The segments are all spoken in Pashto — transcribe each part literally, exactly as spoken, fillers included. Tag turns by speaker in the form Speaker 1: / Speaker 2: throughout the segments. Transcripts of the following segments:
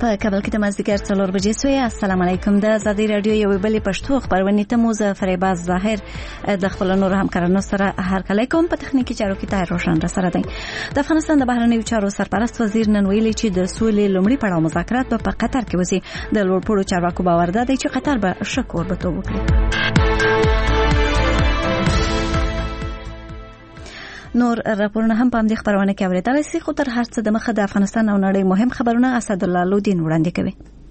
Speaker 1: په کابل کې د مازدیګر څلور بجې سوې. السلام علیکم. د ازادي رادیو یو بلې پښتو خبرونه ته مو زه فریباز ظاهر د خپل نور همکارانو سره هرکلی کوم. په تخنیکی چارو کې طاهر روشن را سره دی. د افغانستان د بهرنیو چارو سرپرست وزیر نن ویلي چې د سولې لومړي پړاو مذاکرات په قطر کې وځي. د لوړپوړو چارواکو باور دی چې قطر به ښه کوربه‌توب وکړي. نور راپورونه هم په همدې خبرونه کې اورېدلی شئ، خو تر هر څه د مخه د افغانستان او نړۍ مهم خبرونه اسدالله لودین وړاندې کوي.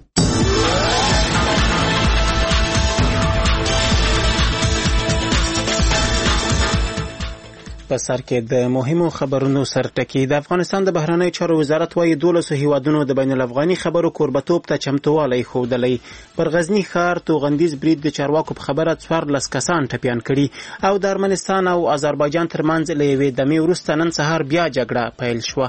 Speaker 2: په سر کې د مهمو خبرونو سرټکی. د افغانستان د بهرنیو چارو وزارت وايي دولسو هیوادونو د بین الافغاني خبرو کوربه‌توب ته چمتووالی ښودلی. پر غزني ښار توغندیز برید د چارواکو په خبره څوارلس کسان ټپیان کړي او د ارمنستان او آذربایجان ترمنځ له یوې دمې وروسته نن سهار بیا جګړه پیل شوه.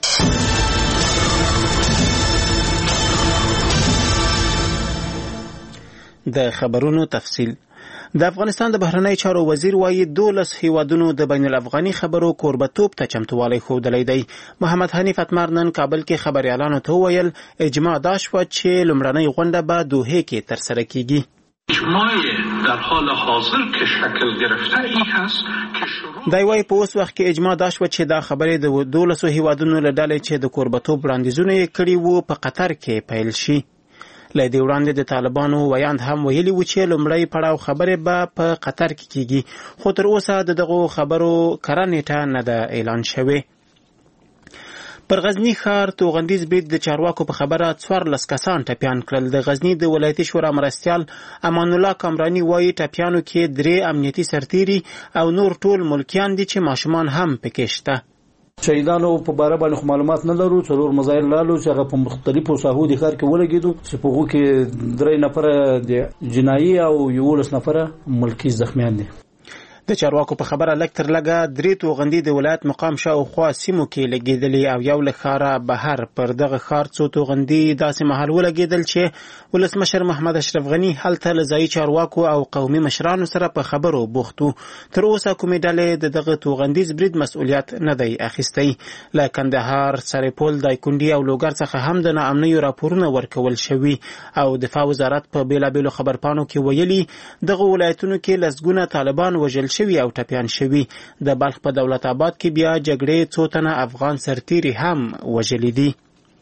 Speaker 2: د خبرونو تفصیل. د افغانستان د بهرنیو چارو وزیر وايي دولس هیوادونو د بین الافغاني خبرو کوربه‌توب ته چمتووالی ښودلی دی. محمد حنیف اتمر نن کابل کې خبریالانو ته وویل اجماع دا شوه چې لومړنۍ غونډه به دوحې کې ترسره کیږي.
Speaker 3: اجماع در حال حاضر که شکل گرفته ای هست که شروع
Speaker 2: دی وايي په اوس وخت کې اجماع دا شوه چې دا خبرې د دولسو هیوادونو له ډلې چې د کوربه‌توب وړاندیزونه یې کړي وو په قطر کې پیل شي. له دې وړاندې د طالبانو ویاند هم ویلي و چې لومړی پړاو خبرې به په قطر کې کیږي، خو تر اوسه د دغو خبرو کره نیټه نه ده اعلان شوې. پر غزني ښار توغندیز برید د چارواکو په خبره څوارلس کسان ټپیان کړل. د غزني د ولایتي شورا مرستیال امان الله کامرانی وایي ټپیانو کې درې امنیتي سرتیري او نور ټول ملکیان دي چې ماشومان هم پکې شته.
Speaker 4: شهیدانو په باره باندې معلومات نه لرو. څلور مظاهر لالو چې هغه په مختلفو ساحو د ښار کې ولګېدو چې په هغو کې درې نفره د جنایي او یولس نفره ملکي زخمیان دي.
Speaker 2: د چارواکو په خبره لږ تر لږه درې توغندي د ولایت مقام شاوخوا سیمو کې لګېدلې او یو له ښاره بهر. پر دغه ښار څو توغندي داسې مهال ولګېدل چې ولسمشر محمد اشرف غني هلته له ځایي چارواکو او قومي مشرانو سره په خبرو بوخت و. تر اوسه کومې ډلې د دغه توغندیز برید مسؤلیت نه دی اخیستی. له کندهار، سرپل، دایکنډي او لوګر څخه هم د ناامنیو راپورونه ورکول شوي او دفاع وزارت په بیلابیلو خبرپاڼو کې ویلي دغه ولایتونو کې لسګونه طالبان وژل شوي او ټپیان شوي. د بلخ په دولت آباد کې بیا جګړې څو تنه افغان سرتیري هم وژلي دي.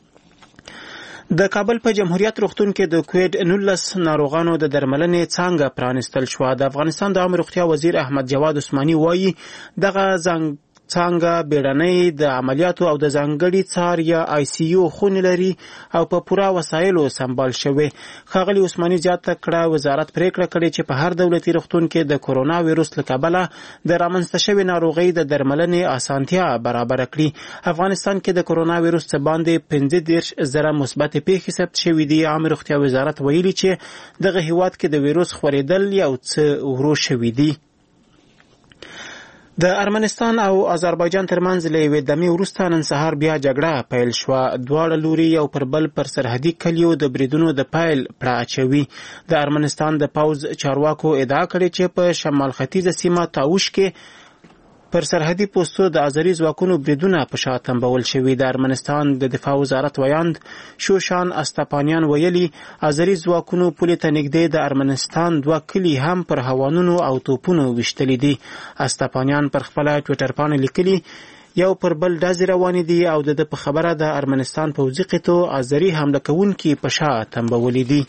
Speaker 2: د کابل په جمهوریت روغتون کې د کووید نولس ناروغانو د درملنې څانګه پرانستل شوه. د افغانستان د عامه روغتیا وزیر احمد جواد عثماني وایي دغه څانګه څنګه بیړنۍ د عملیاتو او د ځانګړي څار یا آی سی یو خونې لري او په پوره وسایلو سمبال شوی. ښاغلي عثماني زیاته کړه وزارت پریکړه کړې چې په هر دولتي روغتون کې د کورونا ویروس له کبله د رامنځته شوې ناروغۍ د درملنې اسانتیا برابره کړي. افغانستان کې د کورونا ویروس څخه باندې پنځه دېرش زره مثبت پیښې ثبت شوې دي. عامه روغتیا وزارت ویلي چې دغه هیواد کې د ویروس خورېدل یو څه ورو شوي دي. د ارمنستان او آذربایجان ترمنځ له یوې دمې وروسته نن سهار بیا جګړه پیل شوه. دواړه لوري یو پر بل پر سرحدي کلیو د بریدونو د پیل پړه اچوي. د ارمنستان د پوځ چارواکو ادعا کړې چې په شمال ختیځه سیمه تاوش کې پر سرحدي پوستو د آذري ځواکونو بریدونه په شا تنبول شوي. د ارمنستان د دفاع وزارت ویاند شوشان استپانیان ویلي آذري ځواکونو پولې ته نږدې د ارمنستان دوه کلي هم پر هوانونو او توپونو ویشتلي دي. استپانیان پر خپله ټویټر پاڼه لیکلي یو پر بل ډزې روانې دي او د په خبره د ارمنستان پوځي قطو آذري حمله کوونکي په شا تنبولي دي.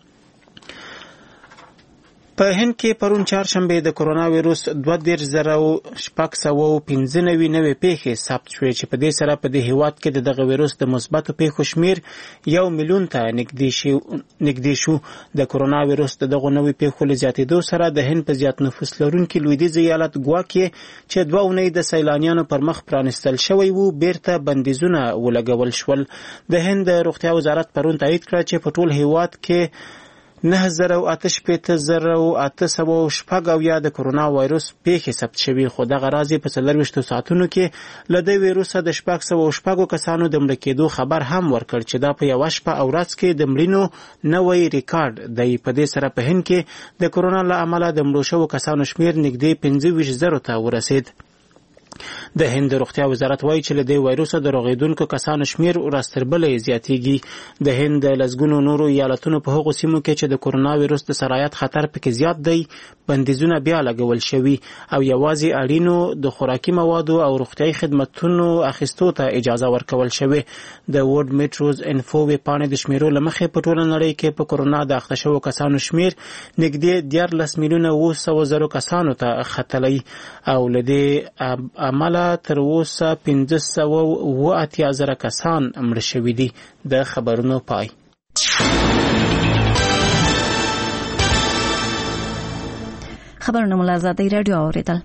Speaker 2: په هند کې پرون چهارشنبه د کورونا ویروس دوه دېرش زره شپږ سوه پنځه نوي نوې پیښې ثبت شوې چې په دې سره په دې هیواد کې د دغه ویروس د مثبتو پیښو شمیر یو میلیون ته نږدې شو. د کورونا ویروس د دغو نوې پیښو له زیاتېدو سره د هند په زیات نفوس لرونکي لویدیځ ایالت ګوا کې چې دوه اونۍ د سیلانیانو پر مخ پرانستل شوی وو بیرته بندیزونه ولګول شول. د هند د روغتیا وزارت پرون تایید کړه چې په ټول هیواد کې نه زره او اته شپېته زره او اته سوه شپږ اویا د کورونا وایروس پیښې ثبت شوي، خو دغه راز په څلرویشتو ساعتونو کې له دې ویروسه د شپږ سوه شپږو کسانو د مړه کېدو خبر هم ورکړ چې دا په یوه شپه او ورځ کې د مړینو نوی ریکارډ دی. په دې سره په هند کې د کورونا له امله د مړو شوو کسانو شمیر نږدې پنځه ویشت زرو ته ورسید. د هند روغتیا وزارت وایي چې له دې وایروس د روغېدونکو کسانو شمیر ورځ تر بلې زیاتېږي. د هند د لسګونو نورو ایالتونو په هغو سیمو کې چې د کورونا وایروس د سرایت خطر پکې زیات دی بندیزونه بیا لګول شوي او یوازې اړینو د خوراکي موادو او روغتیايي خدمتونو اخیستو ته اجازه ورکول شوې. د ورلد میټروز انفو ویبپاڼې د شمیرو له مخې په ټوله نړۍ کې په کورونا د اخته شوو کسانو شمیر نږدې دیارلس میلیونه اوه سوه زرو کسانو ته ختلی او له دې امله تر اوسه پنځه سوه اوه اتیا زره کسان مړه شوي دي. د خبرونو پای.
Speaker 1: خبرونه مو له ازادۍ راډیو اورېدل.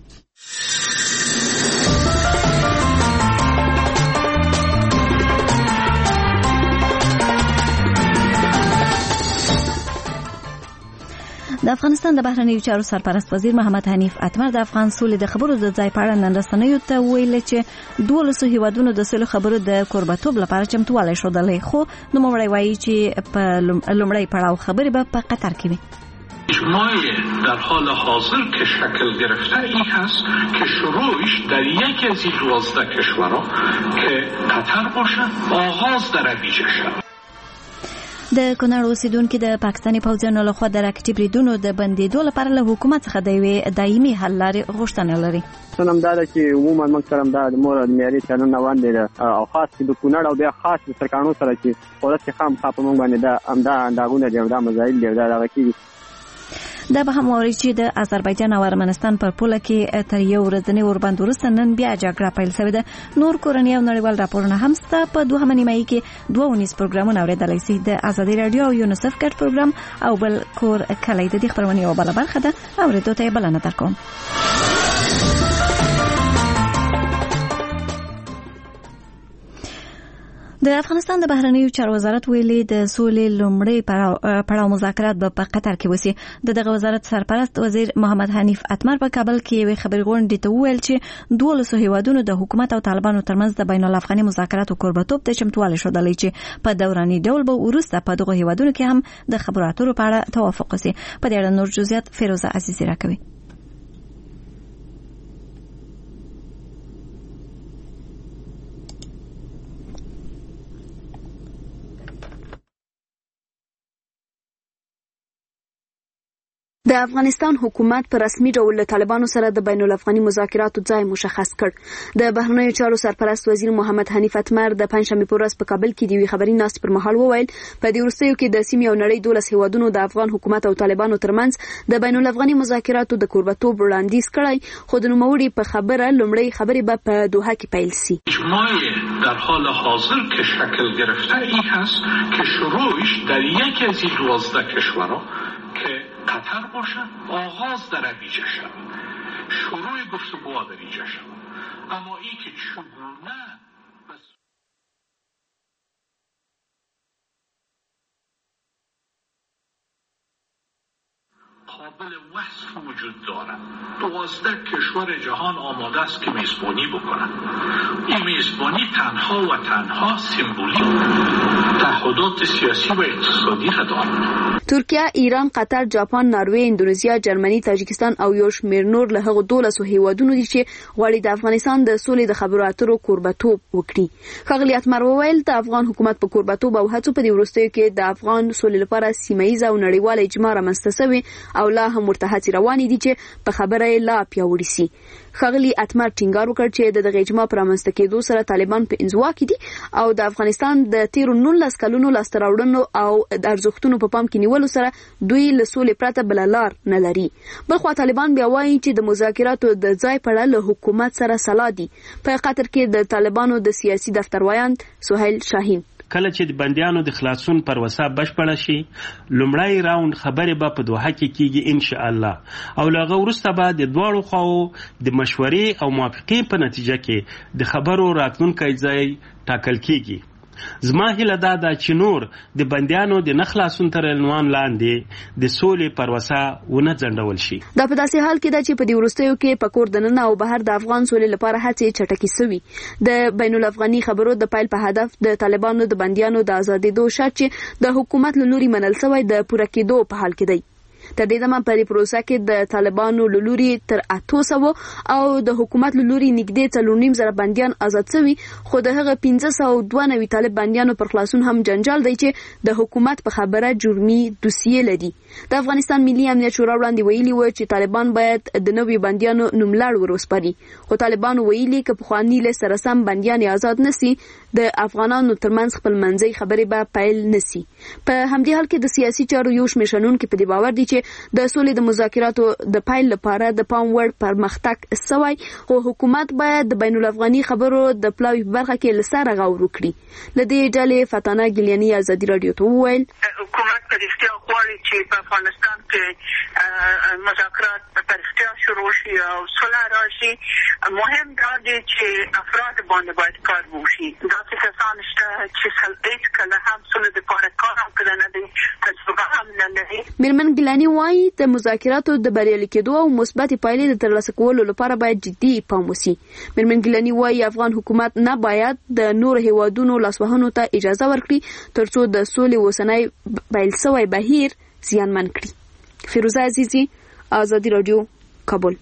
Speaker 1: د افغانستان د بهرنیو چارو سرپرست وزیر محمد حنیف اتمر د افغان سولې د خبرو د ځای په اړه نن رسنیو ته ویل چې دولسو هیوادونو د سولې خبرو د کوربتوب لپاره چمتووالی ښودلی، خو نوموړی وایي چې په لومړی پړاو خبرې به په قطر کې وي.
Speaker 3: اجماع در حال حاضر که شکل گرفته ای هست که شروعش در یکی از این دوازده کشورها که قطر باشد آغاز در ویژه شد.
Speaker 1: د کونړ اوسیدونکو د پاکستاني پوځیانو لخوا د راکټي بریدونو د بندیدو لپاره له حکومت څخه د یوې دایمي حل لارې غوښتنه لري.
Speaker 5: سنم دا ده چې عموما موږ سره دا د مور معیاري چلن روان دی او خاص د کونړ او بیا خاص د سرکانو سره چې قدرت خام خاپ موږ باندې دا امدا انداغونه دی او دا مزایل دی دا دغه کې
Speaker 1: دا به هم وایي چې د آذربایجان او ارمنستان پر پوله کې تر یو ورځنی اوربند وروسته نن بیا جګړه پیل شوې ده. نور کورنۍ او نړیوال راپورونه هم سته. په دوهمه نیمایي کې دوه ونیز پروګرامونه اورېدلی سي. د ازادي راډیو او یونیسف ګډ پروګرام او بل کور کلی د دې خپرونې یوه بله برخه ده. اورېدو ته یې بلنه درکوم. د افغانستان د بهرنیو چارو وزارت ویلي د سولې لومړی پړاو مذاکرات به په قطر کې وسی. د دغه وزارت سرپرست وزیر محمد حنیف اتمر په کابل کې یوې خبري غونډې ته وویل چې دولسو هیوادونو د حکومت او طالبانو ترمنځ د بین الافغاني مذاکراتو کوربتوب ته چمتووالی ښودلی چې په دوراني ډول به وروسته په دغه هیوادونو کې هم د خبرو اترو په اړه توافق وسی. په دې اړه نور جزئیات فیروزه عزیزی راکوي.
Speaker 6: د افغانستان حکومت په رسمي ډول له طالبانو سره د بین الافغاني مذاکراتو ځای مشخص کړ. د بهرنیو چارو سرپرست وزیر محمد حنیف اتمر د پنځشنبې په ورځ په کابل کې د یوې خبري ناستې پر مهال وویل په دې وروستیو کې د سیمې او نړۍ دولس هیوادونو د افغان حکومت او طالبانو ترمنځ د بین الافغاني مذاکراتو د کوربتوب وړاندیز کړی، خو د نوموړي په خبره لومړی خبرې به په دوحه کې پیل سي.
Speaker 3: اجماع در حال حاضر که شکل گرفته ای هست که شروعش در یکی از این دوازده کشورها که قطر باشد آغاز در ویژه شد. شروع گفتگو در ویژه شد. اما ای که چگونه قابل وصف وجود دارد. دوازده کشور جهان آماده است که میزبانی بکنند. این میزبانی تنها و تنها سمبولیک تعهدات سیاسی و اقتصادی را دارد.
Speaker 6: ترکیه، ایران، قطر، جاپان، نروژ، اندونزیا، جرمني، تاجکستان او یو شمېر نور له هغو دولسو هیوادونو دي چې غواړي د افغانستان د سولې د خبرو اترو کوربتوب وکړي. ښاغلي اتمر وویل د افغان حکومت په کوربتوب او هڅو په دې وروستیو کې د افغان سولې لپاره سیمه‌ییزه او نړیواله اجماع رامنځته سوې او لا هم ورته هڅې روانې دي چې په خبره یې لا پیاوړې سي. ښاغلي اتمر ټینګار وکړ چې د دغه اجماع پر رامنځته کېدو سره طالبان په انزوا کې دي او د افغانستان د تیرو نولس کلونو لاسته راوړنو او د ارزښتونو په پام کې نیولو سره دوی له سولې پرته بله لار نه لري. بلخوا طالبان بیا وایي چې د مذاکراتو د ځای په اړه له حکومت سره سلا دي. په قطر کې د طالبانو د سیاسي دفتروایان سهیل شاهین
Speaker 7: کله چې د بندیانو د خلاصون پروسه بشپړه شي لومړی راوند خبرې به په دوحه کې کیږي ان شاء الله او لغه وروسته به د دواړو خواو د مشورې او موافقې په نتیجه کې د خبرو راتلونکی ځای ټاکل کیږي. زما هیله دا ده چې نور د بندیانو د نخلاصون تر عنوان لاندې د سولې پروسه ونه ځنډول شي.
Speaker 6: دا په داسې حال کې ده چې په دې وروستیو کې په کور دننه او بهر د افغان سولې لپاره هڅې چټکې سوي. د بین الافغاني خبرو د پیل په هدف د طالبانو د بندیانو د ازادېدو شرط چې د حکومت له لوري منل سوی د پوره کېدو په حال کې دی. تر دې دمه په پروسه کې د طالبانو لوري تر اته سوه او د حکومت لوري نږدې څلور نیم زره بنديان آزاد شوي، خو د هغه پنځه سوه دوه نوي طالب بنديانو پر خلاصون هم جنجال دی چې د حکومت په خبره جرمي دوسیه لري. د افغانستان ملي امنیت شورا وړاندې ویلي و چې طالبان باید د نوي بنديانو نوملړ وروسپاري، خو طالبانو ویلي چې په خواني له سره سم بنديان آزاد نسی د افغانانو ترمنځ خپل منځي خبرې به پیل نسی. په همدې حال کې د سیاسي چارو یو شمېرشنون کې په دې باور دي چې د سولې د مذاکراتو د پیل لپاره د پام وړ پرمختګ سوی، خو حکومت باید د بین الافغاني خبرو د پلاوي برخه کې لسره غور وکړي. لدې ډلې فتانه ګلیاني ازادي رادیو ته وویل
Speaker 8: حکومت په رښتیا غواړي چې په افغانستان کې مذاکرات په رښتیا شروع شي او صلح راشي. مهم دا دی چې افراد باندې باید کار وشي. داسې کسان شته چې هیڅ کله هم صلح لپاره کار هم کړی نه دی، تجربه هم نه لري.
Speaker 6: میرمن ګیلاني وایي د مذاکراتو د بریالي کېدو او مثبت پایلې د ترلاسه کولو لپاره باید جدي پام وشي. میرمن ګیلاني وایي افغان حکومت نه باید د نور هیوادونو لاسوهنو ته اجازه ورکړي ترڅو د سولې اوسنی پیل شوی بهیر زیانمن کړي. فیروزه عزیزی، آزادی رادیو، کابل.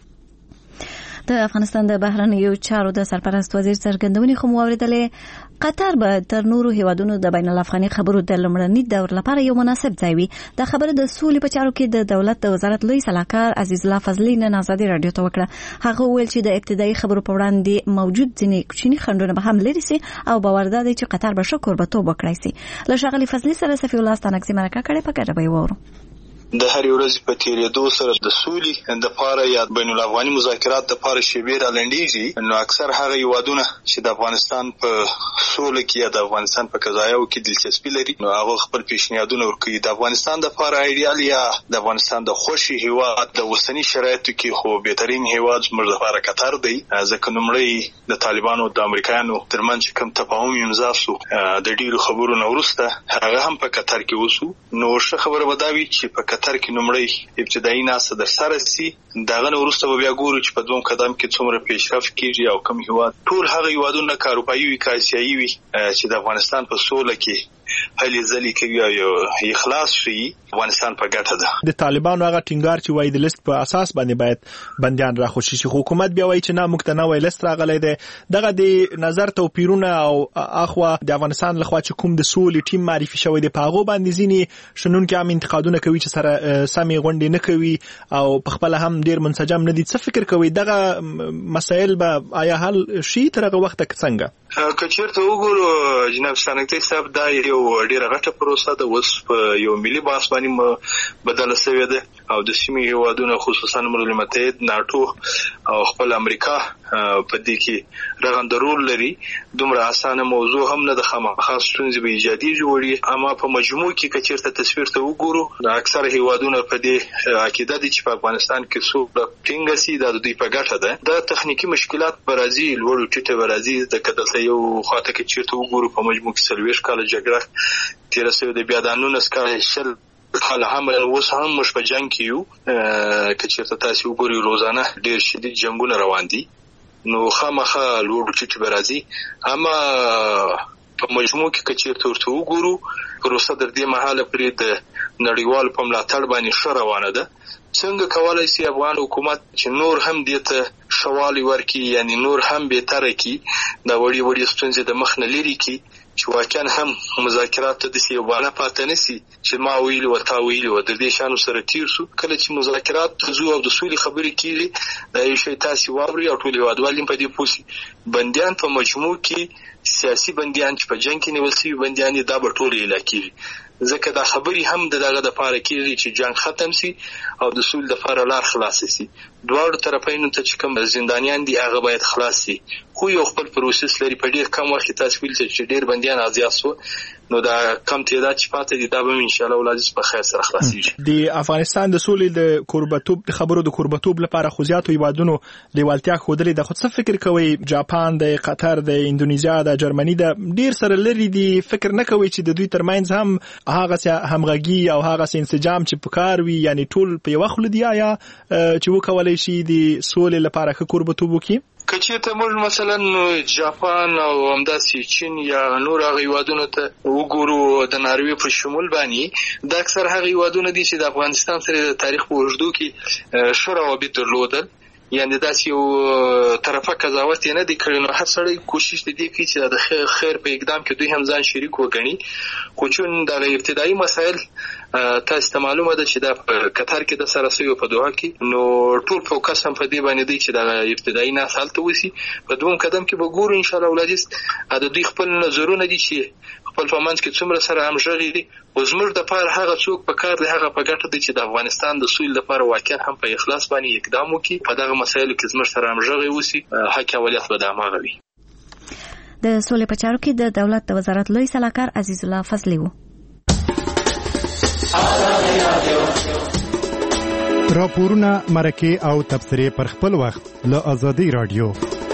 Speaker 1: د افغانستان د بهرنیو چارو د سرپرست وزیر څرګندونې خو موریدلې قطر به تر نورو هیوادونو د بین الافغاني خبرو د لمړني دور لپاره یو مناسب ځای وي. دا خبره د سولې په چارو کې د دولت د وزارت لوی سلاکار عزیز الله فضلي نن آزادي رادیو ته وکړه. هغه ویل چې د ابتدایي خبرو په وړاندې موجود ځینې کوچني خنډونه به هم لري سي او باور دی چې قطر به ښه کوربه‌توب وکړي سي. له ښاغلي فضلي سره صفي الله ستانکزي مرکه کړې په ګډه به وورو.
Speaker 9: د هر ورځې په تیریدو سره د سولې د پاره یا بین الافغاني مذاکرات د پاره شیبیر لنډیږي، نو اکثر هغه هیوادونه چې د افغانستان په سولې کې یا د افغانستان په قضایاو کې دلچسپي لري، نو هغه خپل پیشنهادونه ورکوي. د افغانستان د پاره ایډیال یا د افغانستان د خوشي هیواد د وسنی شرایطو کې خو بهترین هیواد زموږ لپاره قطر دی، ځکه نومړی د طالبانو او د امریکایانو ترمنځ کوم تفاهم امضا شو د ډیرو خبرو نه وروسته هغه هم په قطر کې وشو. نو ښه خبره وداوي چې په قطر کې نومړی ابتدایي ناسه در سره سي، داغه وروسته به بیا ګورو چې په دوم قدم کې څومره پیشرفت کیږي او کوم هیواد ټول هغه هیوادونه کاروبایي وي که آسیایي وي چې د افغانستان په سوله کې هلي ځلي کوي او اخلاص شي، افغانستان په ګټه ده.
Speaker 10: د طالبانو هغه ټینګار چې وایي د لیست په اساس باندې باید بندیان راخوشي شي، حکومت بیا وایي چې نه موږ ته نوی لیست راغلی دی. دغه د نظر توپیرونه او اخوا د افغانستان لخوا چې کوم د سولې ټیم معرفي شوی دی په هغو باندې ځینې شنونکي هم انتقادونه کوي چې سره سمې غونډې نه کوي او په خپله هم ډېر منسجم نه دي. څه فکر کوي دغه مسایل به آیا حل شي تر هغه وخته که څنګه؟
Speaker 9: که چېرته وګورو جناب ستانکزي صاحب، دا یو ډېره غټه پروسه ده، اوس په یو ملي بحث باندې بدله شوې ده او د سیمې هیوادونه خصوصا ملل متحد، ناټو او خپل امریکا په دې کې رغنده رول لري. دومره اسانه موضوع هم نه ده، خامخا ستونزې به ایجادي جوړي. اما په مجموع کې که چېرته تصویر ته وګورو، د اکثر هیوادونه په دې عقیده دي چې په افغانستان کې سوله ټینګه سي، دا د دوی په ګټه ده. دا تخنیکي مشکلات به راځي، لوړ ټیټه به راځي، ځکه دلته یو خواته کې چېرته وګورو په مجموع کې څلوېښت کاله جګړه تېره شوې ده، بیا دا نولس کاله شل کاله هم اوس هم موږ په جنګ کې یو. که چېرته تاسې وګورئ روزانه ډېر شدید جنګونه روان دي، نو خامخا لوړ ټیټ به راځي. اما په مجموع کې که چېرته ورته وګورو، پروسه تر دې مهاله پورې د نړیوالو په ملاتړ باندې ښه روانه ده. څنګه کولای شي افغان حکومت چې نور هم دې ته شوالی ورکړي، یعنی نور هم بهتره کړي، دا وړي وړي ستونزې د مخ نه لرې کړي چې واقعا هم مذاکرات ته داسې یو بانه پاته نه سي چې ما ویلي و تا ویلي و، د دې شیانو سره تیر سو. کله چې مذاکرات ته ځو او د سولې خبرې کېږي، دا یو شی تاسې واورئ او ټول هېوادوال هم په دې پوه سي. بندیان په مجموع کې سیاسي بندیان چې په جنګ کې نیول شوي بندیان دي، دا به ټول اعلا کېږي، ځکه دا خبرې هم د دغه دپاره کېږي چې جنګ ختم سي او د سولې دپاره لار خلاصه سي. دواړو طرفینو ته چې کوم زندانیان دي هغه باید خلاص سي، خو یو خپل پروسس لري. په ډېر کم وخت کې تاسو ویل چې ډېر بندیان آزاد سو، نو دا کم تعداد چې پاتې دي دا به ان شاء الله ولادت په خیر سره خلاصيږي.
Speaker 10: د افغانستان د سولې د کوربه‌توب د خبرو د کوربه‌توب لپاره خو زیاتو هیوادونو لیوالتیا ښودلې ده. خو څه فکر کوي جاپان د قطر د اندونیزیا د جرمني د ډېر سره لري دي، فکر نه کوي چې د دوی ترمنځ هم هغه همغږي او هغه انسجام چې پکار وي، یعنی ټول په یو خل دی آیا چې وکولای شي د سولې لپاره ښه کوربه‌توب وکړي؟
Speaker 9: کچېرته موږ مثلا جاپان او همداسې چین یا نور هغه هیوادونو ته وګورو د ناروې په شمول باندې د اکثر هغه هیوادونه دي چې د افغانستان سره د تاریخ په اوږدو کې ښه روابط درلودل، یعنی داسې یو طرفه قضاوت نه دی کړی. نو هر سړی کوشش دی کوي چې د خیر په اقدام کې دوی هم ځان شریک وګڼي، خو چون د ابتدایي مسایل تاسو ته معلومه ده چې د قطر کې د سره سوي په دوحه کې، نو ټول فوکس هم په دې باندې دی چې د ابتدایي نه حالت وسی. په دوم قدم کې به ګورو ان شاء الله ولادیس د دوی خپل نظرونه دي چې خپل په منځ کې څومره سره همغږي دي. او زموږ د پاره هغه څوک په کار دی هغه په ګټه دی چې د افغانستان د سولې لپاره واقعا هم په اخلاص باندې اقدام وکړي، په دغه مسایلو کې زموږ سره همغږي وسی. حق اولویت به د همغه وي.
Speaker 1: د سولې په چارو کې د دولت د وزارت لوی سلاکار عزیز الله فضلی وو.
Speaker 11: راپورونه مرکه او تبصره پر خپل وخت له آزادی رادیو.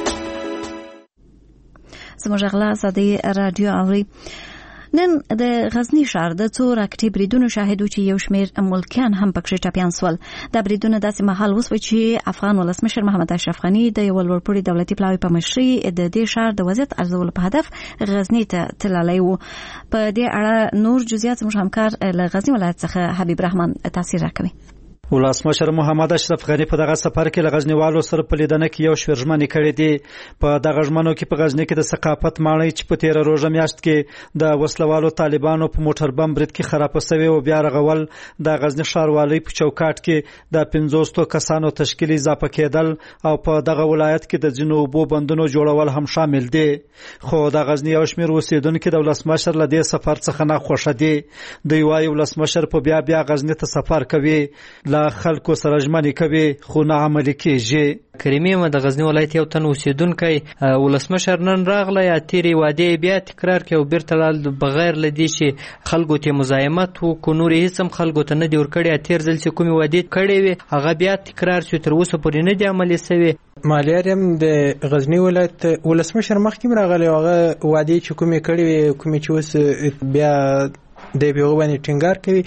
Speaker 1: زموږ غلا آزادی رادیو اوري. نن د غزنی ښار د څو راکټي بریدونو شاهدو چې یو شمیر ملکیان هم پکې ټاپیان سول. دا بریدونه داسې مهال وسوي چې افغان ولسمشر محمد اشرف غنی د یو لوړپوړي دولتي پلاوي په مشرۍ د دې ښار د وضعیت ارزولو په هدف غزنی ته تللی و. په دې اړه نور جزئیات زموږ همکار له غزنی ولایت څخه حبیب رحمان تاثیر راکوي.
Speaker 4: ولسمشر محمد اشرف غنی په دغه سفر کې له غزنیوالو سره په لیدنه کې یو شمېر ژمنې کړې دي. په دغه ژمنو کې په غزنی کې د ثقافت ماڼۍ چې په تیره روژه میاشت کې د وسلوالو طالبانو په موټر بم برید کې خراب شوی او بیا رغول، د غزنی ښاروالۍ په چوکاټ کې د پنځوس کسانو تشکیل اضافه کېدل او په دغه ولایت کې د ځینو اوبو بندونو جوړول هم شامل دي. خو د غزنی یو شمېر اوسیدونکو د ولسمشر له دې سفر څخه نه خوښه دي. دوی وایي ولسمشر په بیا بیا غزنی ته سفر کوي، خلکو سره ژمنې کوي خو نه عملي کېږي.
Speaker 12: کریمي م د غزنی ولایت یو تن اوسیدونکی ولسمشر نن راغله یا تیری وعده بیا تکرار کوي او بیرته لال بغیر لدی چې خلکو ته مزاحمت وکړو، نور هیڅ هم خلکو ته نه دی ورکړی. تیر ځل چې کومې وعده کړې وي هغه بیا تکرار شو، تر اوسه پورې نه دی عملي شوی.
Speaker 13: مالیار هم د غزنی ولایت ولسمشر مخکې راغلی هغه وعده چې کومې کړې وي کومې چې اوس بیا د بیو باندې ټینګار کوي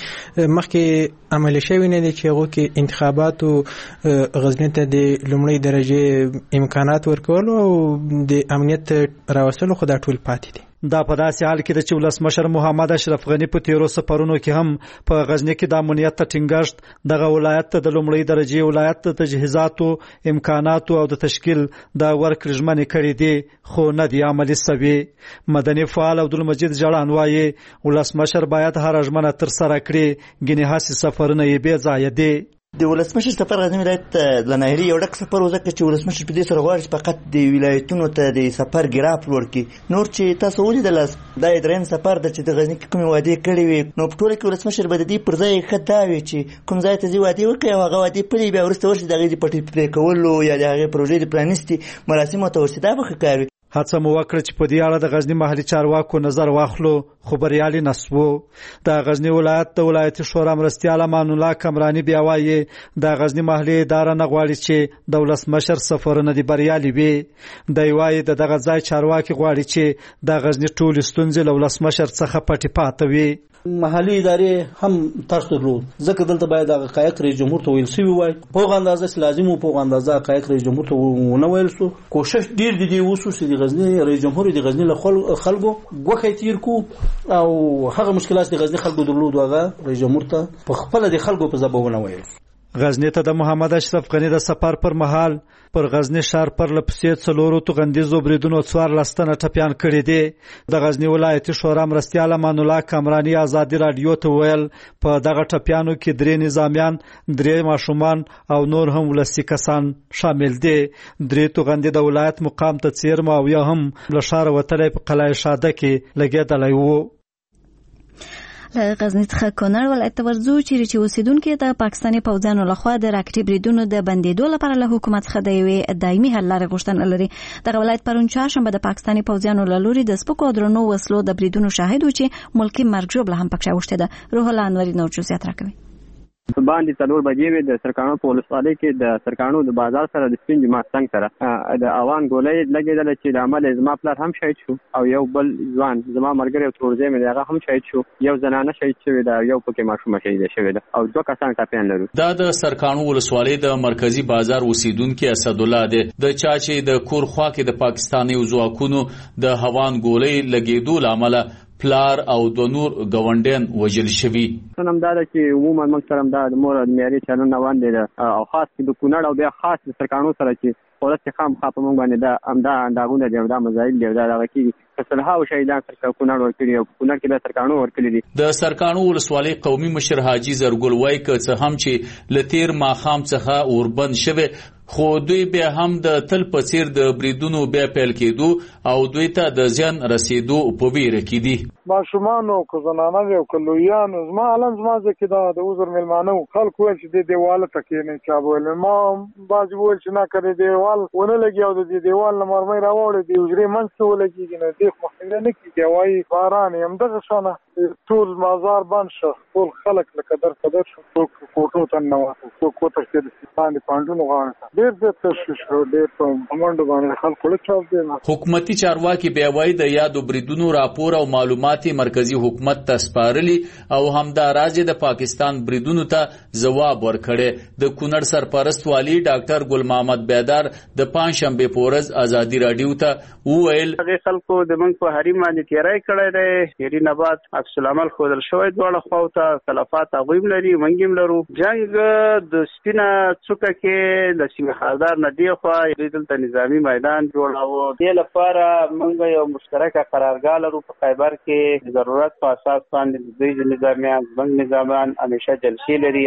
Speaker 13: مخکې عملي شوی نه دي چې هغه کې انتخابات او غزنی ته د لومړی درجه امکانات ورکول او د امنیت راوستلو خو دا ټول پاتې دي.
Speaker 4: دا په داسې حال کې چې ولسمشر محمد اشرف غنی په تیرو سفرونو کې هم په غزنی کې د امنیت ته ټینګښت دغه ولایت ته د لومړی درجه ولایت ته تجهیزاتو امکاناتو او د تشکیل د ورکړې ژمنې کړې دي خو نه دي عملي شوي. مدني فعال عبدالمجید جړان وایي ولسمشر باید هر ژمنه تر سره کړي، ګینې هسې سفرونه یې بې ځایه دي.
Speaker 14: د ولسمشر سفر غزنی ولایت د ناهري یو ډک سفر وځکه چې ولسمشر په دې سره غواړي چې فقط د ولایتونو ته د سفر ګراف ورکړي. نور چې تاسو ولیدل دا درېیم سفر د چې د غزنی کې کومې وعدې کړې وي نو په ټوله کې ولسمشر به د دې پر ځای ښه دا وي چې کوم ځای ته ځي وعدې وکړي او هغه وعدې پلي بیا وروسته ورشي د هغې د پټې پرې کولو یا د هغې پروژې د پرانیستي مراسمو ته ورشي. دا به ښه کار وي.
Speaker 4: هڅه مو وکړه چې په دې اړه د غزنی محلي چارواکو نظر واخلو خو بریالي نه سوو. د غزنی ولایت د ولایتي شورا مرستیال امان الله کمرانی بیا وایي د غزنی محلي اداره نه غواړي چې د ولسمشر سفرونه دي بریالي وي. دی وایي د دغه ځای چارواکي غواړي چې د غزنی ټولې ستونزې له ولسمشر څخه پټې پاتې وي. محلي ادارې هم تاسو درلود ځکه دلته باید د حقایق رئیس جمهور ته ویل سوي وای، په هغه اندازه لازم وو په هغه اندازه حقایق رئیس جمهور ته ونه ویل سو. کوشش ډیر دي دی وسو چې د غزنی رئیس جمهور د غزنی له خلکو غوښه تیر کو او هغه مشکلات د غزنی خلکو درلود هغه رئیس جمهور ته په خپل د خلکو په زبونه ویل.
Speaker 15: غزنی ته د محمد اشرف غنی د سفر پر مهال پر غزنی ښار پر لپسې څلورو توغندیزو بریدونو څوارلس تنه ټپیان کړي دي. د غزنی ولایتي شورا مرستیال امان الله کامرانی ازادي رادیو ته ویل په دغه ټپیانو کې درې نظامیان، درې ماشومان او نور هم ولسی کسان شامل دي. درې توغندي د ولایت مقام ته څیرمه او یا هم له ښار وتلی په قلعه شاده کې لګېدلی وو.
Speaker 1: له غزنی څخه کونړ ولایت ته ورځو چیرې چې اوسیدونکي د پاکستاني پوځیانو لخوا د راکټي بریدونو د بندېدو لپاره له حکومت څخه د یوې دایمي حل لارې غوښتنه لري. دغه ولایت پرون چهارشنبه د پاکستاني پوځیانو له لوري د سپکو او درنو وسلو د بریدونو شاهد و چې ملکي مرګ ژوبله هم پکې اوښتې ده. روح الله انوري نور جزئیات راکوي.
Speaker 5: باندې څلور بجې وې د سرکانو په ولسوالۍ کې د سرکانو د بازار سره د سپین جماعت څنګ سره د اوان ګولۍ لګېدله چې د عمل زما پلار هم شهید شو او یو بل ځوان زما ملګری ترورزی مې هغه هم شهید شو، یو زنانه شهید شوې ده، یو پکې ماشومه شهیده شوې ده او دوه کسان ټپیان لرو.
Speaker 16: دا د سرکانو ولسوالۍ د مرکزی بازار اوسیدونکو اسدالله دی د چا چې د کور خوا کې د پاکستاني ځواکونو د هوان ګولۍ لګېدو لامل پلار او دو نور گاونډیان وژل شوي.
Speaker 5: سنم دا چې عموما موږ سره دا د مور د معیاري چلن روان دي او خاص د کونړ او بیا خاص د سرکانو سره چې قدرت خام خاپ موږ باندې دا امدا انداغونه دي دا مزایل دي دا راکی فصلها او شهیدان سرکانو کونړ ورکړي او کونړ کې د سرکانو ورکړي دي.
Speaker 16: د سرکانو ولسوالۍ قومي مشر حاجی زرګل وای ک څه هم چې لتیر ماخام څخه اوربند شوه خو دوی بیا هم د تل په څیر د بریدونو بیا پیل کېدو او دوی ته د ځان رسیدو په ویره کې دي.
Speaker 17: ماشومان او زنانه او کلویان زما علم زما ځکه دا د وزر ملمانو خلک وایي چې د دیواله تکې نه چا ویل ما باز ویل چې نه کړی دیوال ونه لګي او د دیوال نه مرمۍ راوړي دی وزري منځ کې ولګي نه دی خو مخکې نه کیږي وایي باران هم دغه شانه ټول مازار بند شو، ټول خلک لکه در قدر شو، ټول کوټو ته نه وته ټول کوټه کې د باندې پاندونو غواړي ډېر ډېر تشویش شو، ډېر په منډه باندې خلکو له چاپ دي.
Speaker 16: حکومتي چارواکي بیا وایي د یادو بریدونو راپور او معلومات مرکزی حکومت ته سپارلي او همدا راز د پاکستان بریدونو ته جواب ورکړي. د کونړ سرپرست والی ډاکټر ګل محمد بیدار د پنځشنبه پورز ازادي رادیو ته وویل
Speaker 18: هغه خلکو د منځ په حریم باندې تیاری کړی دی، یری نه بعد عکس العمل خودل شوی دواړه خواته خلافات هغوی لري منګیم لرو. جنگ د سپینه څوکه کې د سیمه خاردار نه دی خو دلته نظامی میدان جوړاوه. دې لپاره موږ یو مشترکه قرارګاه لرو په خیبر کې ضرورت په اساس باندې د دوی نظامیان زموږ نظامیان همیشه جلسې لري.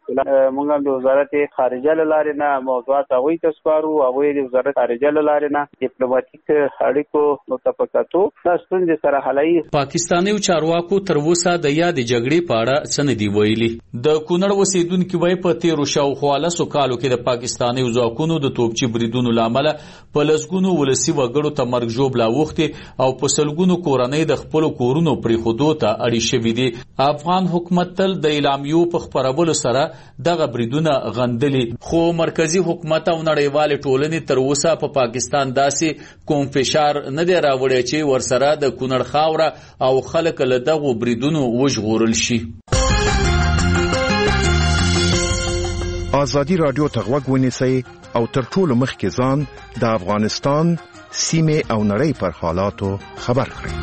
Speaker 18: موږ هم د وزارت خارجه لارې نه موضوعات هغوی ته سپارو، هغوی د وزارت خارجه لارې نه ډیپلوماټیک اړیکو متفقاتو دا ستونزې سره حلوي.
Speaker 16: پاکستاني چارواکو تر اوسه د یادې جګړې په اړه څه نه دي ویلي. د کونړ اوسیدونکي وایي په تیرو شاوخوا لسو کالو کې د پاکستاني ځواکونو د توپچي بریدونو له امله په لسګونو ولسي وګړو ته مرګ ژوبله اوښتې او په سلګونو کورنۍ د خپلو کورونو پرېښودو ته اړې شوي دي. افغان حکومت تل د اعلامیو په خپرولو سره دغه بریدونه غندلي، خو مرکزی حکومت او نړیوالې ټولنې تر اوسه په پا پاکستان داسې کوم فشار نه دی راوړی چې ورسره د کونړ خاوره او خلک له دغو بریدونو وژغورل شي.
Speaker 19: ازادي رادیو ته غوږ ونیسئ او تر ټولو مخکې ځان د افغانستان سیمې او نړۍ پر حالاتو خبر کړئ.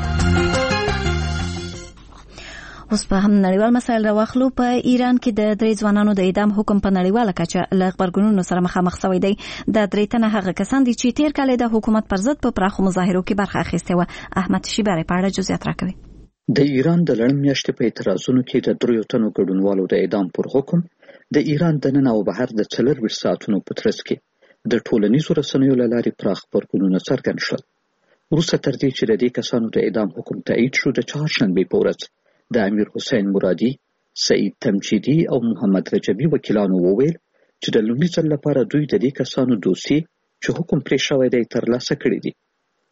Speaker 1: اوس په هم نړیوال مسایل راوخلو. په ایران کې د درې ځوانانو د اعدام حکم په نړیواله کچه له غبرګونونو سره مخامخ شوی دی. د درې تنه هغه کسان دي چې تیر کال د حکومت پر ضد په پراخو مظاهرو کې برخه اخیستې وه. احمد شیباری په اړه جزئیات راکوي.
Speaker 20: د ایران د لړم میاشتې په اعتراضونو کې د دریو تنو ګډونوالو د اعدام پر حکم د ایران د نن او بهر د څلورویشت ساعتونو په ترڅ کې د ټولنیزو رسنیو له لارې پراخ غبرګونونه څرګند شول. وروسته تر دې چې د دې کسانو د اعدام حکم تایید شو، د چهارشنبې په ورځ د امیر حسین مرادي، سعید تمجیدي او محمد رجبي وکیلانو وویل چې د لومړي ځل لپاره دوی د دې کسانو دوسیې چې حکم پرې شوی دی ترلاسه کړي دي.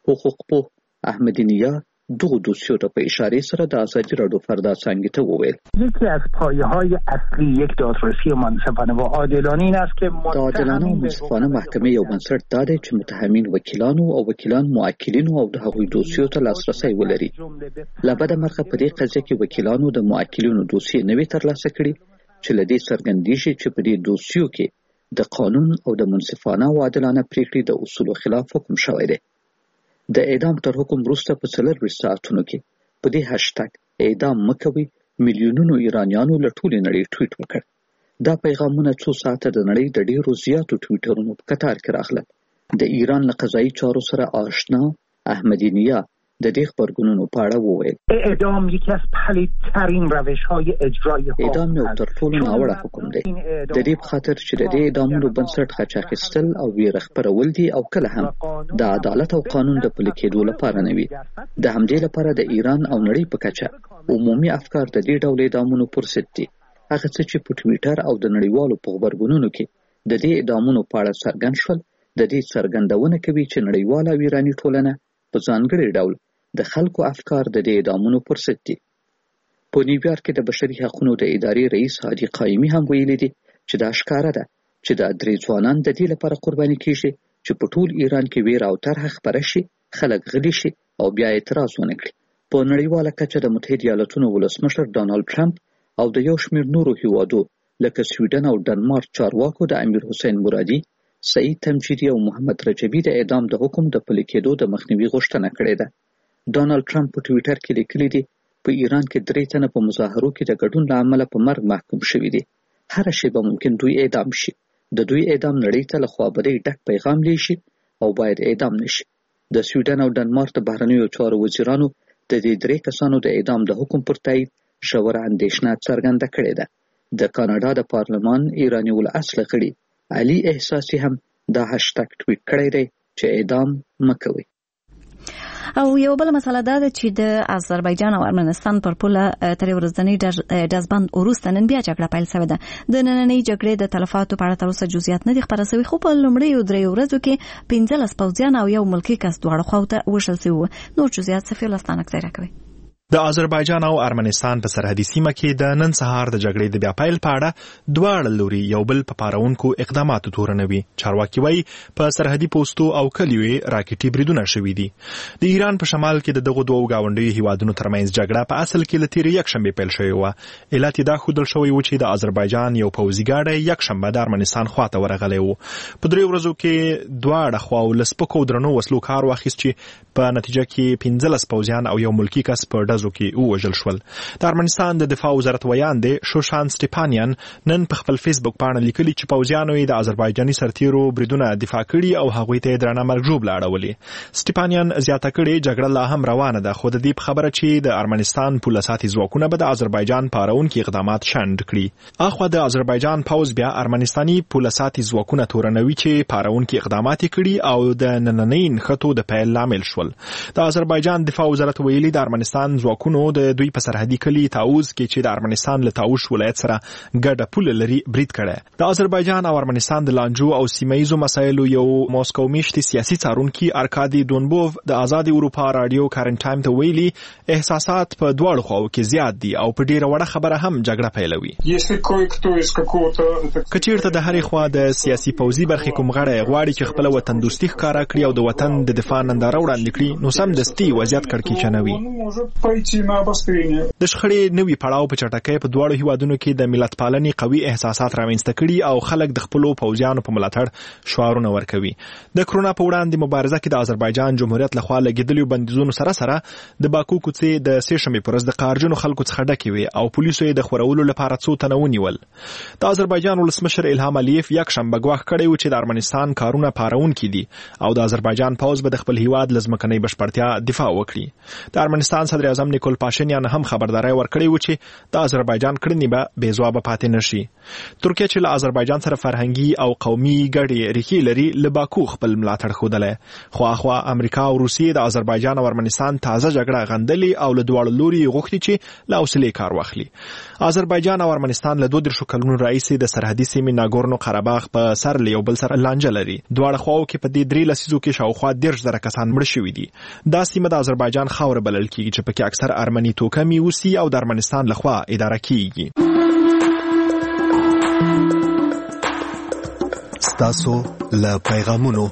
Speaker 20: حقوقپوه احمدی نیا دو دوسیو را په اشاره سره د آزادی رادیو فردا څنګه ته وویل
Speaker 21: یکی از پایه‌های اصلی یک دادرسی منصفانه و عادلانه این است که
Speaker 20: عادلانه و منصفانه محکمه یو بنسټ دا دی چې متهمین وکیلانو او وکیلان موکلینو او د هغوی دوسیو ته لاسرسی ولري. له بده مرغه په دې قضیه کې وکیلانو د موکلینو دوسیې نه وي ترلاسه کړي چې له دې څرګندېږي چې په دې دوسیو کې د قانون او د منصفانه او عادلانه پریکړې د اصولو خلاف حکم شوی دی. د اعدام تر حکم وروسته په څلورویشت ساعتونو کې په دې هشتګ اعدام مه کوئ میلیونونو ایرانیانو له ټولې نړۍ ټویټ وکړ. دا پیغامونه څو ساعته د نړۍ د ډیرو زیاتو ټویټرونو په کتار کې راغلل. د ایران له قضایي چارو سره آشنا احمدی نیا د دې خبرګونونو په اړه وویل
Speaker 21: اعدام یکی از پلیدترین روش‌های اجرای حکم
Speaker 20: اعدام یو تر ټولو ناوړه حکم دی. د دې په خاطر چې د دې اعدامونو بنسټ خچ اخیستل او ویره خپرول دي او کله هم د عدالت او قانون د پلي کېدو لپاره نه وي. د همدې لپاره د ایران او نړۍ په کچه عمومي افکار د دې ډول اعدامونو پر ضد دي. هغه څه چې په ټویټر او د نړیوالو په خبرګونونو کې د دې اعدامونو په اړه څرګند شول د دې څرګندونه کوي چې نړیواله او ایراني ټولنه په ځانګړي ډول د خلکو افکار د دې اعدامونو پر ضد دي. په نیویارک کې د بشري حقوقو د ادارې رئیس هادي قایمي هم ویلي دي چې دا ښکاره ده چې دا درې ځوانان د دې لپاره قرباني کیږي چې په ټول ایران کې ویره او طرحه خپره شي، خلک غلي شي او بیا اعتراض ونه کړي. په نړیواله کچه د متحده ایالاتونو ولسمشر ډانالډ ټرمپ او د یو شمېر نورو هیوادو لکه سویډن او ډنمارک چارواکو د امیر حسین مرادي، سعید تمجیدي او محمد رجبي د اعدام د حکم د پلي کېدو د مخنیوي غوښتنه کړې ده. ډانالډ ټرمپ په ټویټر کې لیکلي دي په ایران کې درې تنه په مظاهرو کې د ګډون له امله په مرګ محکوم شوي دي. هره شیبه ممکن دوی اعدام شي. د دوی اعدام نړۍ ته له خوابدۍ ډک پیغام لیږي او باید اعدام نشي. د سویډن او ډنمارک د بهرنیو چارو وزیرانو د دې درې کسانو د اعدام د حکم پر تایید ژوره اندېښنه څرګنده کړې ده. د کاناډا د پارلمان ایراني الاصل غړي علي احساسي هم دا هاشټګ ټویټ کړی دی چې اعدام مه کوئ.
Speaker 1: او یو بل مسله دا ده چې د آذربایجان او ارمنستان پر پوله تر ورځنی ډزبند وروسته نن بیا جګړه پیل شوې ده. د نننۍ جګړې د تلفاتو په اړه تر اوسه جزئیات نه دي خبره شوي، خو په لومړیو دریو ورځو کې پنځلس پوځیان او یو ملکي کس دواړو خواو ته وژل شوي. نور جزئیات صفي لستانک ځای راکوي.
Speaker 10: د آذربایجان او ارمنستان په سرحدي سیمه کې د نن سهار د جګړې د بیا پیل په اړه دواړه لوري یو بل په پارونکو اقداماتو تورنوي. چارواکي وایي په سرحدي پوستو او کلیو راکټي بریدونه شوي دي. د ایران په شمال کې د دغو دوو گاونډیو هیوادونو ترمنځ جګړه په اصل کې له تیرې یکشنبې پیل شوې وه. علت دا ښودل شوی و چې د آذربایجان یو پوځي ګاډی یکشنبه د ارمنستان خواته ورغلی و. په دریو ورځو کې دواړه خواو له سپکو درنو وسلو کار واخیست چې په نتیجه کې پنځلس پوځیان او یو ملکي کس په ډزو کې ووژل شول. د ارمنستان د دفاع وزارت ویان دی شوشان سټیپانیان نن په خپل فیسبوک باندې لیکلي چې پوځیانو یې د آذربایجاني سرتیرو بریدونه دفاع کړي او هغوی ته درنه مرګ ژوبله اړولې. سټیپانیان زیاته کړې جګړه لا هم روانه ده، خو د دې په خبره چې د ارمنستان پوله ساتي ځواکونه به د آذربایجان پارونکي اقدامات شنډ کړي. اخوا د آذربایجان پوځ بیا ارمنستاني پوله ساتي ځواکونه تورنوي چې پارونکي اقدامات کړي او د نننۍ نښتو د پیل لامل شول. د آذربایجان دفاع وزارت ویلي د ارمنستان ځواکونو د دوی په سرحدي کلی تاوز کې چې د ارمنستان له تاوش ولایت سره ګډه پوله لري برید کړی. د آذربایجان او ارمنستان د لانجو او سیمه‌ایزو مسایلو یو موسکو میشتي سیاسي څارونکي ارکادي دونبوف د آزاد اروپا رادیو کارن ټایم ته ویلي احساسات په دواړو خواو کې زیات دي او په ډیره وړه خبره هم جګړه پیلوي. که چیرته د هرې خوا د سیاسي پوځي برخې کوم غړی غواړي چې خپل وطن دوستي ښکاره کړي او د وطن د دفاع ننداره وړاندې کړي نو سمدستي وضعیت کړکېچنوي. د شخړې نوي پړاو په چټکۍ په دواړو هیوادونو کې د ملت پالنې قوي احساسات رامنځته کړي او خلک د خپلو پوځیانو په ملاتړ شعارونه ورکوي. د کرونا په وړاندې مبارزه کې د آذربایجان جمهوریت لخوا لګیدلو بندیزونو سره سره د باکو کوڅې د سه شنبې پر ورځ د قهرجنو خلکو څخه ډکې وې او پولیسو یې د خورولو لپاره څو تنه ونیول. د آذربایجان ولسمشر الهام الیف یکشنبه ګواښ کړی و چې د ارمنستان کارونه پارونکي دي او د آذربایجان پوځ به د خپل هیواد له ځمکنۍ بشپړتیا دفاع وکړي. د ارمنستان صدر اعظم نیکول پاشینیان هم خبرداري ورکړې و چې د آذربایجان کړنې به بې ځوابه پاتې نشي. ترکیه چې له آذربایجان سره فرهنګي او قومي ګډې ریښې لري له باکو خپل ملاتړ ښودلی، خو اخوا امریکا او روسیې د آذربایجان او ارمنستان تازه جګړه غندلې او له دواړو لوري غوښتي چې له حوصلې کار واخلي. آذربایجان او ارمنستان له دوه دېرشو کلونو راهیسې د سرحدي سیمې ناګورنو قرهباغ په سر له یو بل سره لانجه لري. دواړه خواو کې په دې درې لسیزو کې شاوخوا دېرش زره کسان مړه شوي دي. دا سیمه د آذربایجان خاوره بلل کېږي چې پکې اکثر ارمني توکمي اوسي او د ارمنستان لخوا اداره کیږي.
Speaker 2: ستاسو له پیغامونو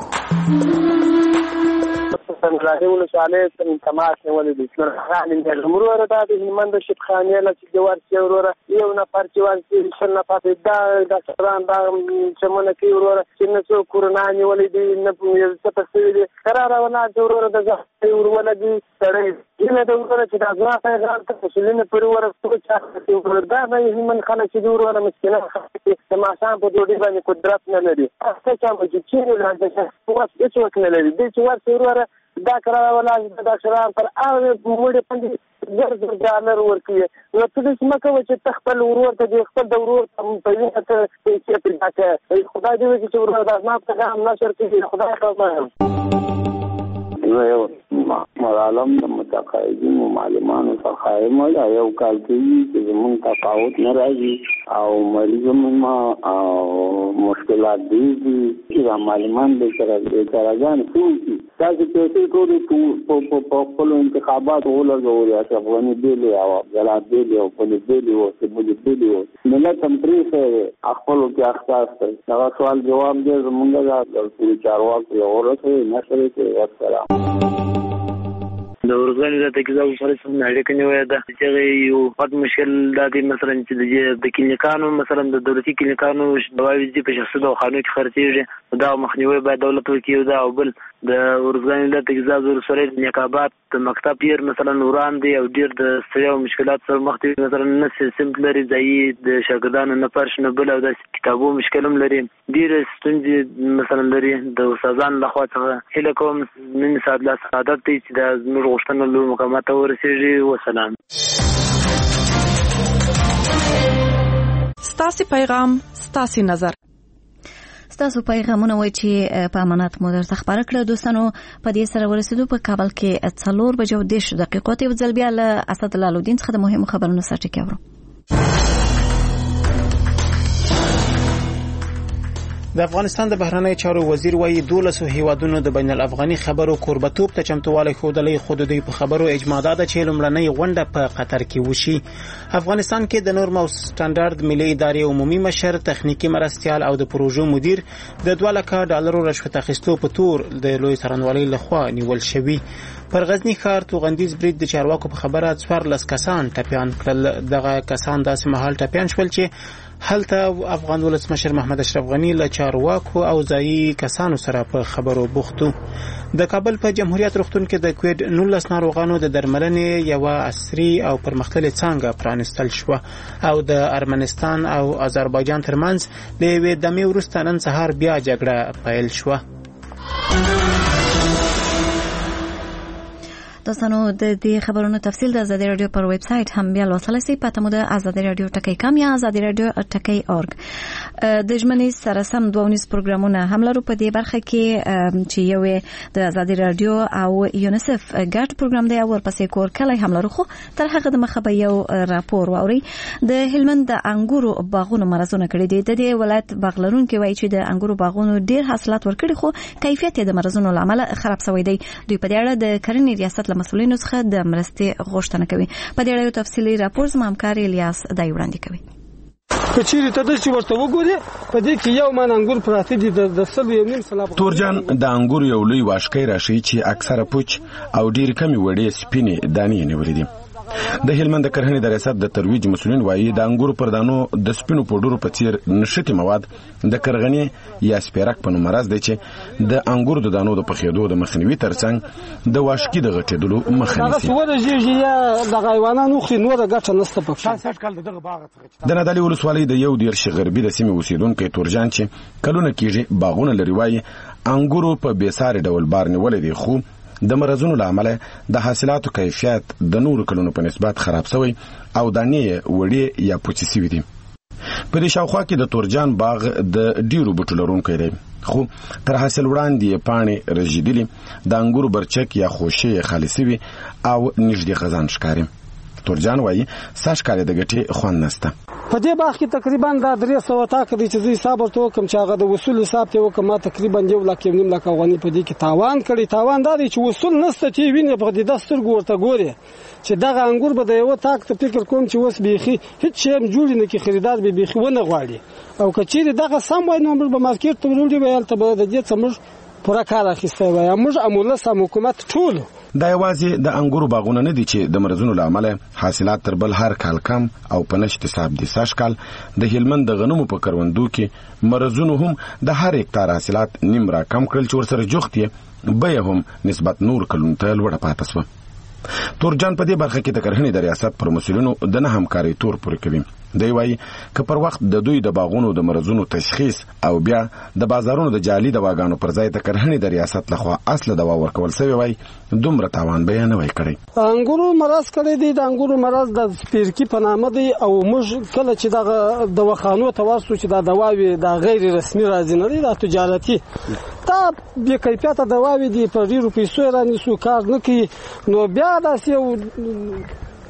Speaker 22: راهي ولسوالۍ سره تماس نیولی دی. خانې د غمروره دا د هلمند شبخانې له چې د ورسې وروره یو نفر چې ورسې شل نفر دا ډاکټران دا چمونه کوي وروره چې نه څوک کورونا نیولی دی نه یو څه پسې دی قراره ولاړ دی وروره د زخمۍ ورولګي سړی هیله ده وروره چې دا زما پیغام ته مسؤلینو پورې ورسوي وروره دا د هلمند خلک چې دي وروره مسکینان خلک د ماښام په ډوډۍ باندې قدرت نه لري. هسته چا به چې چیرې ولاړ وس هېڅوک نه لري. دی چې ورسې وروره دا قراره ولاړ د ډاکټران پر هغه مړي باندې زر زر ډالر ورکوي. نو ته داسې مه کوه چې ته خپل ورور ته دې خپل د ورور په وینه ته پیسې پیدا کړې. خدای دې وکړي چې ورور دا زما پیغام نشر کړي. خدای ته
Speaker 23: زه یو معلم د متقاعدینو معلمانو څخه یم. دا یو کال کېږي چې زموږ تفاوت نه راځي او مریض مو او مشکلات دي چې دا معلمان به سره بیچارهګان څه وکړي. تاسو پیسې ټولې په خپلو انتخاباتو ولګولې چې افغاني بیلې او عبدالله بیلې او پولې بیلې او سبولې بیلې او ملت هم پرې ښه خپلو کې اختصاص کوي. هغه سوال جواب دی زمونږ د چارواکو یې ورسوي نشرې کې والسلام.
Speaker 3: د ورځني د تکزاب سره څنګه اړیکه نیولې ده چې یو پد مشکل د دې مثلا چې د کلینیکانو مثلا د دولتي کلینیکانو دواوی دي په شخصي دواخانو کې خرڅېږي دا مخنیوي باید دولت وکړي دا او بل د ورځني د تکزاب سره د نقابات د مکتب یې مثلا وړاندې او ډیر د ستړیا او مشکلات سره مخ دي مثلا نه سیستم لري ځای د شاګردانو نه پرش نه بل او د کتابو مشکل هم لري ډیر ستونزې مثلا لري د استادانو لخوا څخه هله کوم نن ساعت لا سعادت دي چې د نور غوښتنه له مقامات ورسېږي. وسلام.
Speaker 7: ستاسو پیغام ستاسو نظر
Speaker 1: ستاسو پیغامونه وای چې په امانت مو درته خبره کړه دوستانو. په دې سره ورسېدو په کابل کې څلور بجو دیش دقیقو ته ځل بیا له اسد الله الدین څخه د مهمو خبرونو سره ټکیورو.
Speaker 8: د افغانستان د بهرنی چارو وزیر وایي دولسو هیوادونو د بین الافغاني خبرو کوربتوب ته چمتووالی ښودلی خو د دوی په خبرو اجماع ده چې لومړنۍ غونډه په قطر کې وشي. افغانستان کې د نورم او سټانډرډ ملي ادارې عمومي مشر تخنیکی مرستیال او د پروژو مدیر د دوه لکه ډالرو رشوت اخیستو په تور د لوی څارنوالۍ لخوا نیول شوي. پر غزنی ښار توغندیز برید د چارواکو په خبره څوارلس کسان ټپیان کړل. دغه کسان داسې مهال ټپیان شول چې هلته افغان ولسمشر محمد اشرف غنی له چارواکو او ځایي کسانو سره په خبرو بوختو. د کابل په جمهوریت روغتون کې د کووډ نولس ناروغانو د درملنې یو عصري او پرمختللې څانګه پرانستل شو او د ارمنستان او آذربایجان ترمنځ د یوې دمې وروسته نن سهار بیا جګړه پیل شوه.
Speaker 1: دوستانو د دې خبرونو تفصیل د آزادي رادیو پر ویب سټ هم بیا لوستلای شئ. پته مو د آزادي رادیو ټکی کام یا آزادي رادیو ټکی اورګ. د ژمنې سره سم دوه ونیس پروګرامونه هم لرو په دې برخه کې چې یو د آزادي رادیو او یونیسف ګډ پروګرام دی او ورپسې کور کلی هم لرو. خو تر هغه د مخه به یو راپور واوري. د هلمند د انګورو باغونو مرزونه کړي دي. د دې ولایت باغلرونکو وایي چې د انګورو باغونو ډیر حاصلات ورکړي خو کیفیت د مرزونو لامل خراب شوی دی. دوی په دې اړه د کرنې ریاست مسؤلینو څخه د مرستې غوښتنه کوي. په دې اړه یو تفصیلي راپور زما همکار الیاس دای وړاندې کوي.
Speaker 24: کچېری ته د چې ورته وګوري په دې کې یو مان انګور پراته دي د سل یو نیم سلاب.
Speaker 25: تورجان د انګور یو لوی واشکای راشي چې اکثره پوچ او ډیر کمی وړې سپینې دانې نیولې دي. د هلمند د کرهنې د ریاست د ترویج مسؤلین وایي د انګور پر دانو د سپینو پوډرو په څیر نشټي مواد د کرغنې یا سپیرک په نوم مرز دی چې د انګور د دانو د پخېدو د مخنیوي ترڅنګ د واشکي د غټېدلو مخه نیسي.
Speaker 24: هغه څوره چې یا د حیواناتو خو نور ګټه نشته په شان کال دغه باغ څخه.
Speaker 25: د نادعلي ولسوالۍ د یو دیر شغربي د سیمې اوسیدونکو تورجان چې کلونه کېږي باغونه لري وایي انګورو په بیساري ډول بار نیولې دي خو د مرزونو لامل د حاصلاتو کیفیت د نورو کلونو په نسبت خراب شوی او دانې وړې یا پوچې شوي دي. په دې شاوخوا کې د تورجان باغ د ډیرو بوټو لرونکی دی خو تر حاصل وړاندې پاڼې رژیدلي د انګورو برچک یا خوشې خالي شوي او نږدې خزان ښکاري. تورجان وایي سږ کال د ګټې خوند نشته.
Speaker 24: په دې باغ کې تقریبا دا درې سوه تاکه دي چې زه حساب ورته وکړم چې هغه د وصول حساب ته وکړم ما تقریبا یو لک یو نیم لک افغاني په دې کې تاوان کړی. تاوان دا دی چې وصول نشته چې وینې په دې د سترګو ورته ګوري چې دغه انګور به د یو تاک ته فکر کوم چې وس بیخي هیڅ شی جوړ نه کی خریدار به بیخي ونه غواړي او کچېری دغه سم وای نو به مارکیټ ته وروړي ویل ته به د دې څمر پوره کار اخیسته وای موږ اموله سم حکومت ټول
Speaker 25: دا یوازې د انګورو باغونه نه دي چې د مرزونو لامل حاصلات تر بل هر کال کم او په نشت حساب دي. سږ کال د هلمند د غنمو په کروندو کې مرزونو هم د هر هکتار حاصلات نیم را کم کړل چې ورسره جوخت یې بیه هم نسبت نور کلونو ته لوړه پاتې شوه. تورجان په دې برخه کې د کرهنې د ریاست پر مسؤلینو د نه همکارۍ تور پورې کوي. دی وایي که پر وخت د دوی د باغونو د مرزونو تشخیص او بیا د بازارونو د جعلي دواګانو پر ځای د کرهنې د ریاست لخوا اصل دوا ورکول شوی وای دومره تاوان به نه وای کړی.
Speaker 24: انګورو مرز کړی دی د انګورو مرز د سپیرکی په نامه دی او موږ کله چې دغه دواخانو ته ورسو چې دا دواوی د غیر رسمي راځي نه دی د تجارتي دا بې کیفیته دواوی دی په ډیرو پیسو رانیسو کار نه کوي نو بیا داسې یو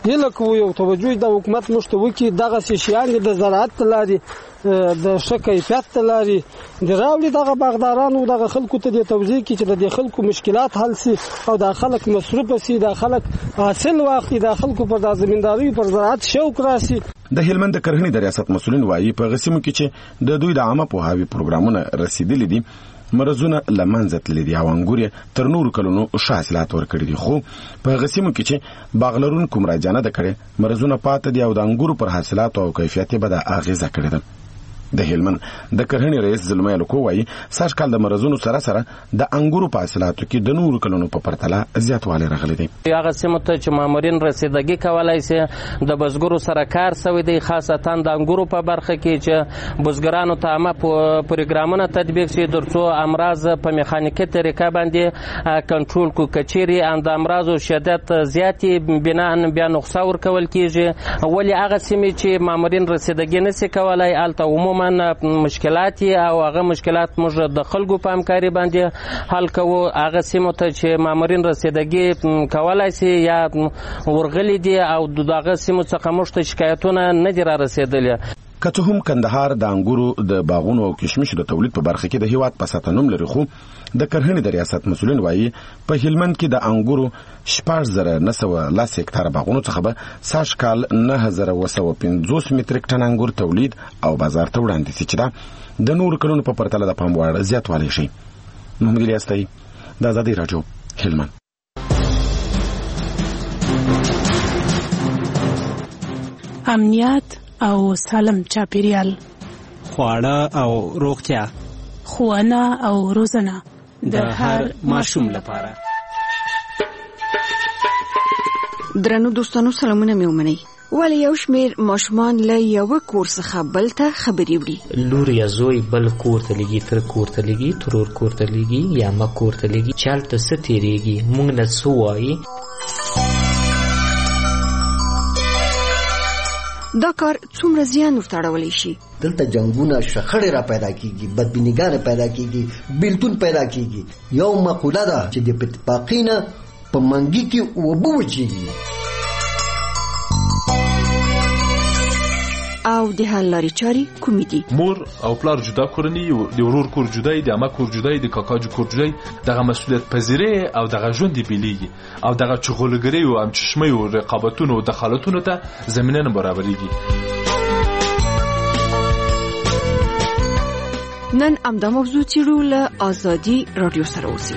Speaker 24: هیله کوو یو توجه د حکومت موږ ته وکړي دغسې شیان د زراعت ته لارې د ښه کیفیت ته لارې د راوړي دغه باغدارانو دغه خلکو ته د توضیح کړي چې د دې خلکو مشکلات حل سي او د خلک مصروفه سي د خلک حاصل واخلي د خلکو پر د زمیندارۍ پر زراعت شوق راسي.
Speaker 25: د هلمند د کرهڼې د ریاست مسؤلین وایي په غسیمو کې چې د دوی د عامه پوهاوي پروګرامونه رسیدلي دي مرزونه لمنځه تللي دي او انګور تر نورو کلونو ښه حاصلات ورکړي دي، خو په غسیمو کې چې باغ لرونکو مراجعه نه ده کړې مرزونه پاتې دي او د انګورو پر حاصلاتو او کیفیت یې به د اغیزه کړې ده. د هلمند د کرهڼې رئیس زلمی لکو وایي سږ کال د مرزونو سره سره د انګورو په حاصلاتو کې د نورو کلونو په پرتله زیاتوالی راغلی دی.
Speaker 6: هغه سیمو ته چې مامورین رسیدګي کولای شي د بزګرو سره کار سوی دی، خاصتا د انګورو په برخه کې چې بزګرانو ته عامه پروګرامونه تطبیق شي ترڅو امراض په میخانیکي طریقه باندې کنټرول کو کچيري ان د امراضو شدت زیاتی بنا ان بیا نقصا ورکول کیږي. ولی هغه سیمې چې مامورین رسیدګي نشي کولای الته عموما من مشکلات او هغه مشکلات موږ د خلکو په همکاري باندې حل کوو. هغه سیمو ته چې مامورین رسیدګي کولای شي یا ورغلي دي او دغه سیمو څخه موږ ته شکایتونه نه دي را رسیدلي.
Speaker 25: که څه هم کندهار د انګورو د باغونو او کشمشو د تولید په برخه کې د هیواد په سطح نوم لري، خو د کرهڼې د ریاست مسؤلین وایي په هلمند کې د انګورو شپږ زره نه سوه لس هکتاره باغونو څخه به سږ کال نهه زره اوه سوه پنځوس متریک ټن انګور تولید او بازار ته وړاندې شي چې دا د نورو کلونو په پرتله د پام وړ زیاتوالی شي. محمد الیاس تایي، د ازادۍ راډیو، هلمند.
Speaker 9: امنیت او سالم چاپیریال،
Speaker 8: خواړه او روغتیا،
Speaker 9: ښوونه او روزنه
Speaker 8: د هر ماشوم لپاره.
Speaker 11: درنو دوستانو سلامونه مې ومنئ. ولې یو شمېر ماشومان له یوه کور څخه بل ته خبرې وړي؟
Speaker 12: لور یا زوی بل کور ته لګي، تر کور ته لګي، ترور کور ته لګي یا مه کور ته لګي، چې هلته څه تېرېږي موږ نه څه وایي.
Speaker 11: دا کار څومره زیان ورته اړولی شي؟
Speaker 13: دلته جنګونه شخړې را پیدا کیږي، بدبینیګانې پیدا کیږي، بیلتون پیدا کیږي. یو مقوله ده چې د اتفاقي نه په منګي کې اوبه وچیږي.
Speaker 11: او د حل لارې چارې کومې دي؟
Speaker 26: مور او پلار جدا کورنۍ، د ورور کور جدای، د عمه کور جدای، د کاکا کور جدای، دغه مسؤلیت پذیری او دغه ژوند بیلیږي او دغه چغولګری او همچشمه او رقابتونو او دخالتونو ته زمینه نه برابرېږي.
Speaker 11: نن همدا موضوع څېړو له ازادي راډیو سره اوسئ.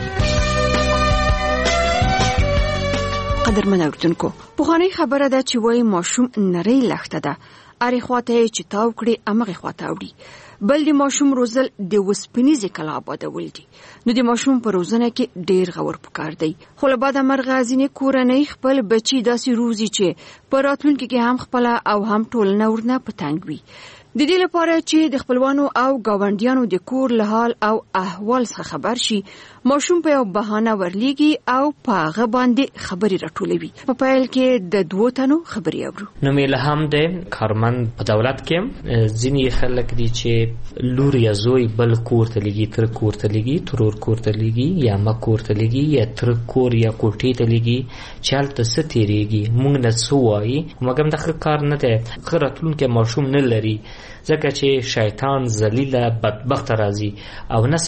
Speaker 11: قدرمن اورېدونکو، پخوانۍ خبره ده چې وایي ماشوم نرۍ لښته ده، ارې خواته یې چې تاو کړي امغې خواته اوړي. بل د ماشوم روزل د وسپنیزې کلا آبادول دي. نو د ماشوم په روزنه کې ډېر غور پکار دی. خو له باده مرغه ځینې کورنۍ خپل بچي داسې روزي چې په راتلونکي کې هم خپله او هم ټولنه ورنه په تنګ وي. د دې لپاره چې د خپلوانو او گاونډیانو د کور له حال او احوال څخه خبر شي، ماشوم په یو بهانه ورلیږي او په هغه باندې خبرې راټولوي. په پیل کې د دوو تنو خبرې اورو.
Speaker 12: نو مې الهام دی کارمند په دولت کې ځینې خلک دي چې لور یا زوی بل کور ته لګي، تر کور ته لګي، ترور کور ته لګي یا مه کور ته لګي یا تر کور یا کوټې ته لګي، چې هلته څه تېرېږي موږ نه څه وایي. مګر د ښه کار نه دی، ښه راتلونکی ماشوم نه لري، ځکه چې شیطان ذلیله بدبخته راځي او نه